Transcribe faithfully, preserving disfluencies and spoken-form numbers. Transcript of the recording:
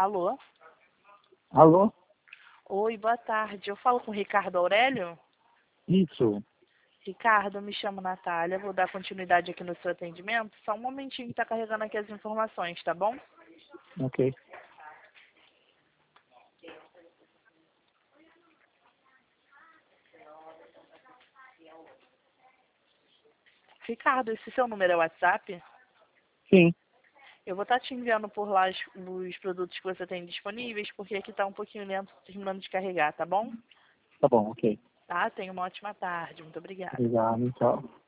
Alô? Alô? Oi, boa tarde. Eu falo com o Ricardo Aurélio? Isso. Ricardo, eu me chamo Natália, vou dar continuidade aqui no seu atendimento. Só um momentinho que tá carregando aqui as informações, tá bom? Ok. Ricardo, esse seu número é WhatsApp? Sim. Eu vou estar te enviando por lá os, os produtos que você tem disponíveis, porque aqui tá um pouquinho lento, terminando de carregar, tá bom? Tá bom, ok. Tá? Tenha uma ótima tarde. Muito obrigada. Obrigado, tchau.